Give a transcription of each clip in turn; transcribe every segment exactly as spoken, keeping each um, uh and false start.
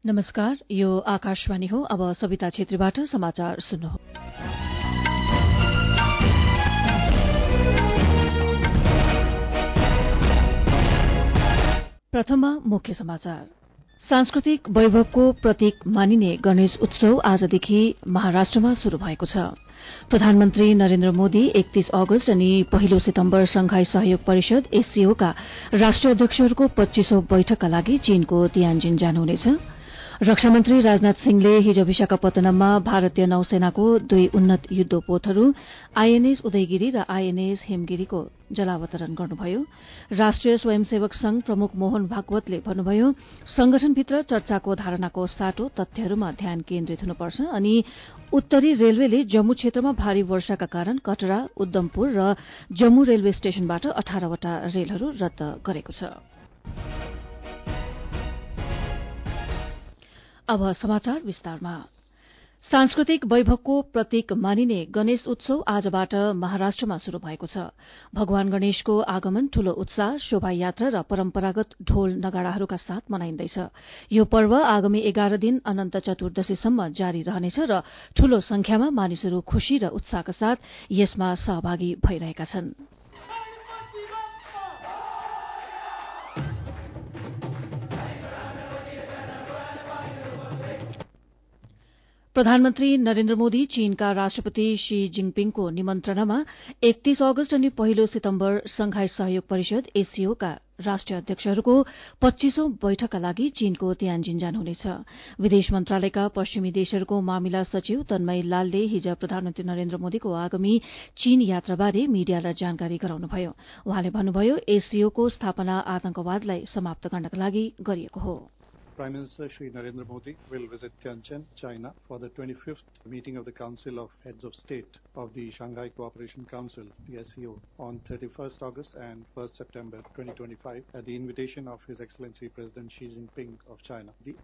नमस्कार, यो आकाशवाणी हो। अब सविता छेत्रीबाट समाचार सुन्नुहोस्। प्रथममा मुख्य समाचार। सांस्कृतिक वैभवको प्रतीक मानिने गणेश उत्सव आजदेखि महाराष्ट्रमा शुरू भएको छ। प्रधानमन्त्री नरेन्द्र मोदी एकतीस अगस्त अनि पहिलो सितम्बर संघाई सहयोग परिषद एससीओका राष्ट्रिय अध्यक्षहरूको पच्चीसौं बैठकका लागि चीनको तियानजिन जानुहुनेछ। रक्षामन्त्री राजनाथ सिंहले हिज विशाखापत्तनममा भारतीय नौसेनाको दुई उन्नत युद्धपोतहरू आईएनएस उदयगिरी र आईएनएस हिमगिरीको जलावतरण गर्नुभयो। राष्ट्रिय स्वयंसेवक संघ प्रमुख मोहन भागवतले भन्नुभयो, संगठनभित्र चर्चाको धारणाको साटो तथ्यहरूमा ध्यान केन्द्रित हुनुपर्छ अनि उत्तरी रेलवेले जम्मू क्षेत्रमा भारी वर्षाका कारण कटरा, उद्धमपुर र जम्मू रेलवे स्टेशनबाट अठारहवटा रेलहरू रद्द गरेको छ। अब समाचार विस्तारमा। सांस्कृतिक वैभवको प्रतीक मानिने गणेश उत्सव आजबाट महाराष्ट्रमा शुरू भएको छ। भगवान गणेशको आगमन ठूलो उत्साह, शोभायात्रा र परम्परागत ढोल नगाड़ाहरूका साथ मनाइन्दैछ। यो पर्व आगामी एघार दिन अनन्त चतुर्दशीसम्म जारी रहनेछ र ठूलो संख्यामा मानिसहरू खुशी र उत्साहका साथ यसमा सहभागी भइरहेका छन्। प्रधानमन्त्री नरेन्द्र मोदी चीनका राष्ट्रपति शी जिङपिङको निमन्त्रणामा एकतीस अगस्त अनि पहिलो सितम्बर संघाई सहयोग परिषद एससीओका राष्ट्रिय अध्यक्षहरूको पच्चीसौं बैठकका लागि चीनको तियानजिन जानुहुनेछ। विदेश मन्त्रालयका पश्चिमी देशहरूको मामिला सचिव तन्मय लालले हिज प्रधानमन्त्री नरेन्द्र मोदीको आगामी चीन यात्राबारे मीडियालाई जानकारी गराउनुभयो। उहाँले भन्नुभयो, एससीओको स्थापना आतंकवादलाई समाप्त गर्नका लागि गरिएको हो। Prime Minister Shri Narendra Modi will visit Tianjin, China for the twenty-fifth meeting of the Council of Heads of State of the Shanghai Cooperation Council, the S C O, on thirty-first August and first September twenty twenty-five at the invitation of His Excellency President Xi Jinping of China. The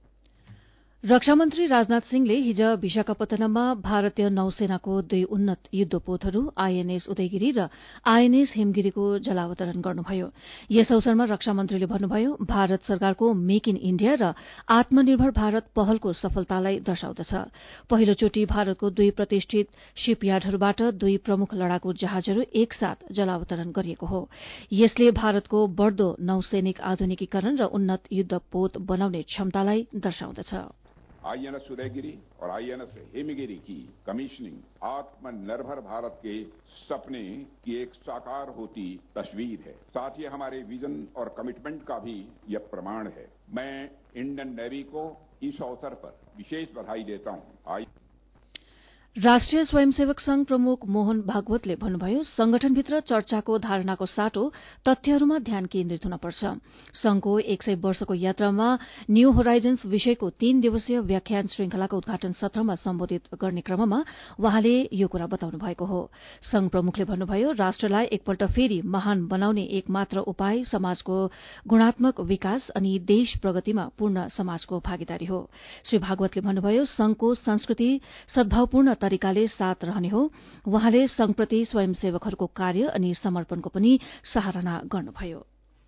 रक्षामन्त्री राजनाथ सिंहले हिज विशाखापत्तनममा भारतीय नौसेनाको दुई उन्नत युद्धपोतहरू INS Udayagiri र INS हिमगिरीको जलावतरण गर्नुभयो। यस अवसरमा रक्षामन्त्रीले भन्नुभयो, भारत सरकारको मेक इन इण्डिया र आत्मनिर्भर भारत पहलको सफलतालाई दर्शाउँदछ। पहिलोचोटि भारतको दुई प्रतिष्ठित शिपयार्डहरूबाट दुई प्रमुख लड़ाकू जहाजहरू एकसाथ जलावतरण गरिएको हो। यसले भारतको बढ़दो नौसैनिक आधुनिकीकरण र उन्नत युद्धपोत बनाउने क्षमतालाई दर्शाउँदछ। आईएनएस उदयगिरी और आईएनएस हिमगिरी की कमीशनिंग आत्मनिर्भर भारत के सपने की एक साकार होती तस्वीर है। साथ ही हमारे विजन और कमिटमेंट का भी यह प्रमाण है। मैं इंडियन नेवी को इस अवसर पर विशेष बधाई देता हूं। राष्ट्रिय स्वयंसेवक संघ प्रमुख मोहन भागवतले भन्नुभयो, संगठनभित्र चर्चाको धारणाको साटो तथ्यहरूमा ध्यान केन्द्रित हुनपर्छ। संघको एक सय वर्षको यात्रामा न्यू होराइजन्स विषयको तीन दिवसीय व्याख्यान श्रृंखलाको उद्घाटन सत्रमा सम्बोधित गर्ने क्रममा उहाँले यो कुरा बताउनु भएको हो। संघ प्रमुखले भन्नुभयो, राष्ट्रलाई एकपल्ट फेरि महान बनाउने एकमात्र उपाय समाजको गुणात्मक विकास अनि देश प्रगतिमा पूर्ण समाजको भागीदारी हो। श्री भागवतले भन्नुभयो, संघको संस्कृति सद्भावपूर्ण तरिकाले साथ रहने हो। उहाँले संघप्रति स्वयंसेवकहरूको कार्य अनि समर्पणको पनि सराहना गर्नुभयो।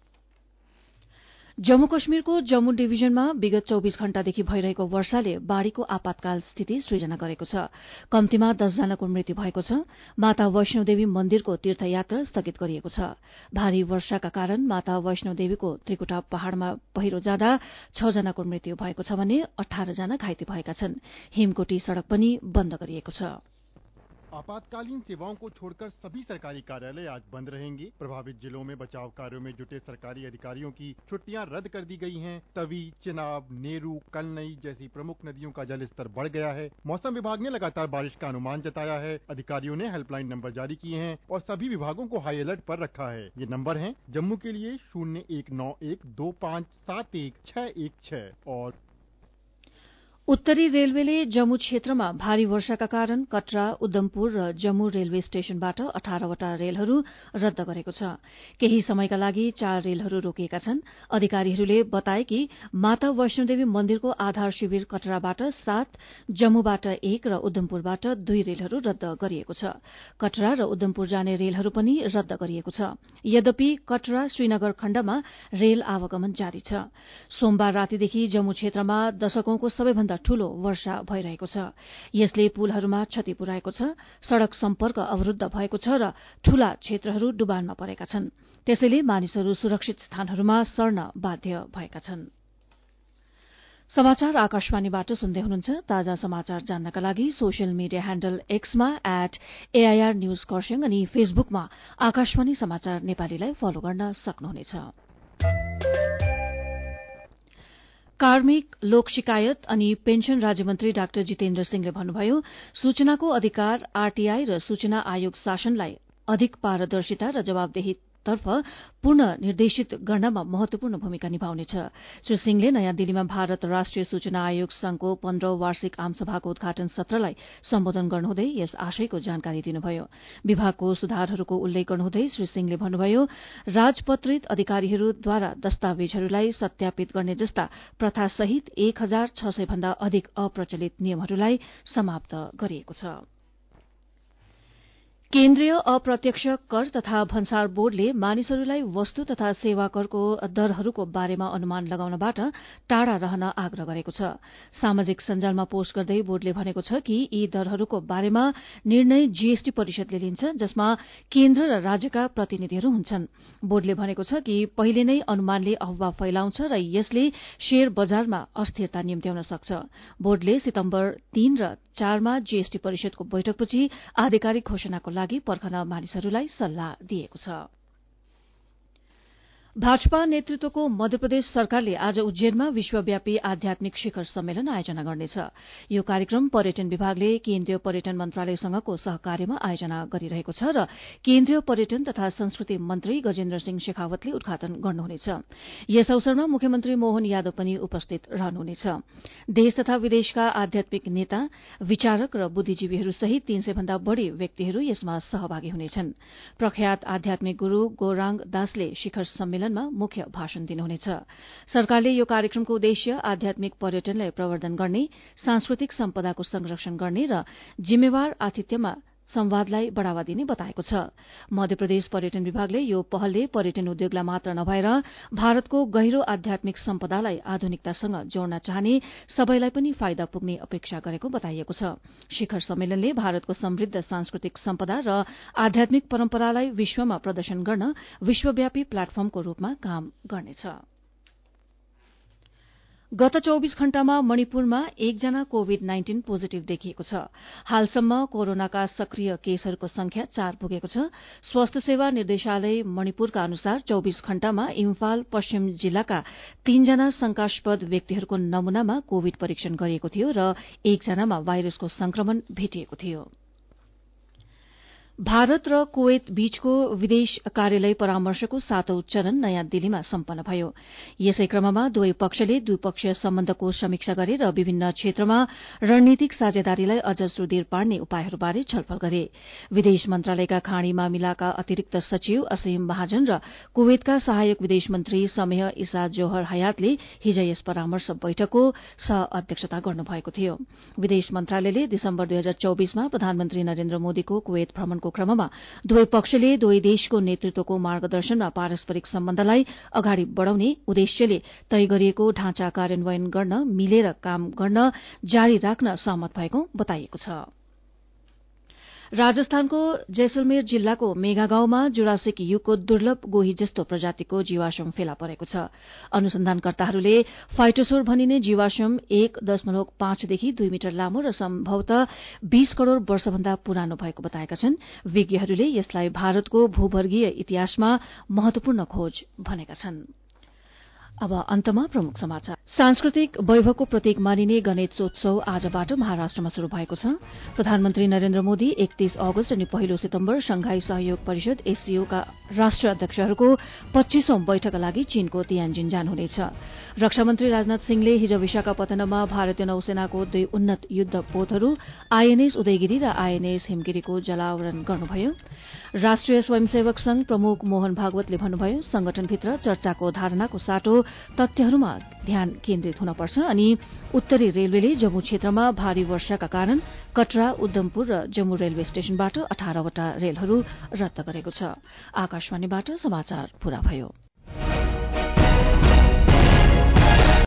जम्मू कश्मीरको जम्मू डिभिजनमा विगत चौबीस घण्टादेखि भइरहेको वर्षाले बाढ़ीको आपतकाल स्थिति सृजना गरेको छ। कम्तीमा दसजनाको मृत्यु भएको छ। माता वैष्णोदेवी मन्दिरको तीर्थयात्रा स्थगित गरिएको छ। भारी वर्षाका कारण माता वैष्णोदेवीको त्रिकुटा पहाड़मा पहिरो जाँदा छ जनाको मृत्यु भएको छ भने अठार जना घाइते भएका छन्। हिमकोटी सड़क पनि बन्द गरिएको छ। आपातकालीन सेवाओं को छोड़कर सभी सरकारी कार्यालय आज बंद रहेंगे। प्रभावित जिलों में बचाव कार्यों में जुटे सरकारी अधिकारियों की छुट्टियां रद्द कर दी गई हैं। तवी, चिनाब, नेरू, कलनई जैसी प्रमुख नदियों का जलस्तर बढ़ गया है। मौसम विभाग ने लगातार बारिश का अनुमान जताया है। अधिकारियों ने हेल्पलाइन नंबर जारी किए हैं और सभी विभागों को हाई अलर्ट पर रखा है। ये नंबर है जम्मू के लिए शून्य एक नौ एक दो पाँच सात एक छह एक छह और उत्तरी रेलवेले जम्मू क्षेत्रमा भारी वर्षाका कारण कटरा उद्धमपुर र जम्मू रेलवे स्टेशनबाट अठारवटा रेलहरू रद्द गरेको छ। केही समयका लागि चार रेलहरू रोकिएका छन्। अधिकारीहरूले बताए कि माता वैष्णोदेवी मन्दिरको आधार शिविर कटराबाट सात, जम्मूबाट एक र उद्धमपुरबाट दुई रेलहरू रद्द गरिएको छ। कटरा र उद्धमपुर जाने रेलहरू पनि रद्द गरिएको छ। यद्यपि कटरा श्रीनगर खण्डमा रेल आवागमन जारी छ। सोमबार रातिदेखि जम्मू क्षेत्रमा दशकौंको सबैभन्दा ठूलो वर्षा भइरहेको छ। यसले पुलहरूमा क्षति पुर्याएको छ, सड़क सम्पर्क अवरूद्ध भएको छ र ठूला क्षेत्रहरू डुबानमा परेका छन्। त्यसैले मानिसहरू सुरक्षित स्थानहरूमा सर्न बाध्य भएका छन्। समाचार आकाशवाणीबाट सुन्दै हुनुहुन्छ। ताजा समाचार जान्नका लागि सोशल मिडिया ह्याण्डल एक्समा एट एआईआर न्यूज खरसाङ अनि फेसबुकमा आकाशवाणी समाचार नेपालीलाई फलो गर्न सक्नुहुनेछ। कार्मिक, लोक शिकायत अनि पेन्सन राज्यमन्त्री डाक्टर जितेन्द्र सिंहले भन्नुभयो, सूचनाको अधिकार आरटीआई र सूचना आयोग शासनलाई अधिक पारदर्शिता र जवाबदेहीतर्फ पूर्ण निर्देशित गर्नमा महत्वपूर्ण भूमिका निभाउनेछ। श्री सिंहले नयाँ दिल्लीमा भारत राष्ट्रिय सूचना आयोग संघको पन्ध्रौं वार्षिक आमसभाको उद्घाटन सत्रलाई सम्बोधन गर्नुहुँदै यस आशयको जानकारी दिनुभयो। विभागको सुधारहरूको उल्लेख गर्नुहुँदै श्री सिंहले भन्नुभयो, राजपत्रित अधिकारीहरूद्वारा दस्तावेजहरूलाई सत्यापित गर्ने जस्ता प्रथासहित एक हजार छ सय भन्दा अधिक अप्रचलित नियमहरूलाई समाप्त गरिएको छ। केन्द्रीय अप्रत्यक्ष कर तथा भन्सार बोर्डले मानिसहरूलाई वस्तु तथा सेवा करको दरहरूको बारेमा अनुमान लगाउनबाट टाढा रहन आग्रह गरेको छ। सामाजिक सञ्जालमा पोस्ट गर्दै बोर्डले भनेको छ कि यी दरहरूको बारेमा निर्णय जीएसटी परिषदले लिन्छ, जसमा केन्द्र र राज्यका प्रतिनिधिहरू हुन्छन्। बोर्डले भनेको छ कि पहिले नै अनुमानले अफवाह फैलाउँछ र यसले शेयर बजारमा अस्थिरता निम्त्याउन सक्छ। बोर्डले सितम्बर तीन र चारमा जीएसटी परिषदको बैठकपछि आधिकारिक घोषणाको लागि पर्खन मानिसहरूलाई सल्लाह दिएको छ। भाजपा नेतृत्वको मध्यप्रदेश सरकारले आज उज्जैनमा विश्वव्यापी आध्यात्मिक शिखर सम्मेलन आयोजना गर्नेछ। यो कार्यक्रम पर्यटन विभागले केन्द्रीय पर्यटन मन्त्रालयसँगको सहकार्यमा आयोजना गरिरहेको छ र केन्द्रीय पर्यटन तथा संस्कृति मन्त्री गजेन्द्र सिंह शेखावतले उद्घाटन गर्नुहुनेछ। यस अवसरमा मुख्यमन्त्री मोहन यादव पनि उपस्थित रहनुहुनेछ। देश तथा विदेशका आध्यात्मिक नेता, विचारक र बुद्धिजीवीहरूसहित तीन सय भन्दा बढ़ी व्यक्तिहरू यसमा सहभागी हुनेछन्। प्रख्यात आध्यात्मिक गुरू गौरांग दासले शिखर सम्मेलन मुख्य भाषण दिनुहुनेछ। सरकारले यो कार्यक्रमको उद्देश्य आध्यात्मिक पर्यटनलाई प्रवर्धन गर्ने, सांस्कृतिक सम्पदाको संरक्षण गर्ने र जिम्मेवार आतिथ्यमा संवादलाई बढ़ावा दिने बताएको छ। मध्यप्रदेश पर्यटन विभागले यो पहलले पर्यटन उद्योगलाई मात्र नभएर भारतको गहिरो आध्यात्मिक सम्पदालाई आधुनिकतासँग जोड्न चाहने सबैलाई पनि फाइदा पुग्ने अपेक्षा गरेको बताइएको छ। शिखर सम्मेलनले भारतको समृद्ध सांस्कृतिक सम्पदा र आध्यात्मिक परम्परालाई विश्वमा प्रदर्शन गर्न विश्वव्यापी प्लेटफर्मको रूपमा काम गर्नेछ। गत चौबीस घण्टामा मणिपुरमा एकजना कोविड नाइन्टीन पोजिटिभ देखिएको छ। हालसम्म कोरोनाका सक्रिय केसहरूको संख्या चार पुगेको छ। स्वास्थ्य सेवा निर्देशालय मणिपुरका अनुसार चौबीस घण्टामा इम्फाल पश्चिम जिल्लाका तीनजना शंकास्पद व्यक्तिहरूको नमूनामा कोविड परीक्षण गरिएको थियो र एकजनामा भाइरसको संक्रमण भेटिएको थियो। भारत र कुवेत बीचको विदेश कार्यालय परामर्शको सातौं चरण नयाँ दिल्लीमा सम्पन्न भयो। यसै क्रममा दुवै पक्षले द्विपक्षीय सम्बन्धको समीक्षा गरे र विभिन्न क्षेत्रमा रणनीतिक साझेदारीलाई अझ सुदृढ़ पार्ने उपायहरूबारे छलफल गरे। विदेश मन्त्रालयका खाड़ी मामिलाका अतिरिक्त सचिव असीम महाजन र कुवेतका सहायक विदेश मन्त्री समेह इसा जोहर हयातले हिज यस परामर्श बैठकको सह अध्यक्षता गर्नुभएको थियो। विदेश मन्त्रालयले दिसम्बर दुई हजार चौबीसमा प्रधानमन्त्री नरेन्द्र मोदीको कुवेत भ्रमणको क्रममा दुवै पक्षले दुवै देशको नेतृत्वको मार्गदर्शनमा पारस्परिक सम्बन्धलाई अगाडि बढ़ाउने उद्देश्यले तय गरिएको ढाँचा कार्यान्वयन गर्न मिलेर काम गर्न जारी राख्न सहमत भएको बताइएको छ। राजस्थानको जैसलमेर जिल्लाको मेगागाउँमा जुरासिक युगको दुर्लभ गोही जस्तो प्रजातिको जीवाश्म फेला परेको छ। अनुसन्धानकर्ताहरूले फाइटोसोर भनिने जीवाश्म एक दशमलव पाँचदेखि दुई मिटर लामो र सम्भवतः बीस करोड़ वर्षभन्दा पुरानो भएको बताएका छन्। विज्ञहरूले यसलाई भारतको भूवर्गीय इतिहासमा महत्वपूर्ण खोज भनेका छन्। अब अन्तमा प्रमुख समाचार। सांस्कृतिक वैभवको प्रतीक मानिने गणेशोत्सव आजबाट महाराष्ट्रमा शुरू भएको छ। प्रधानमन्त्री नरेन्द्र मोदी एकतीस अगस्त अनि पहिलो सितम्बर संघाई सहयोग परिषद एससीओ का राष्ट्र अध्यक्षहरूको पच्चीसौं बैठकका लागि चीनको तियानजिन जानुहुनेछ। रक्षामन्त्री राजनाथ सिंहले हिज विशाखापत्तनमा भारतीय नौसेनाको दुई उन्नत युद्ध पोतहरू आईएनएस उदयगिरी र आईएनएस हिमगिरीको जलावरण गर्नुभयो। राष्ट्रिय स्वयंसेवक संघ प्रमुख मोहन भागवतले भन्नुभयो, संगठनभित्र चर्चाको धारणाको साटो तथ्यहरूमा ध्यान केन्द्रित हुनपर्छ अनि उत्तरी रेलवेले जम्मू क्षेत्रमा भारी वर्षाका कारण कटरा, उद्धमपुर र जम्मू रेलवे स्टेशनबाट अठारवटा रेलहरू रद्द गरेको छ। आकाशवाणीबाट समाचार पूरा भयो।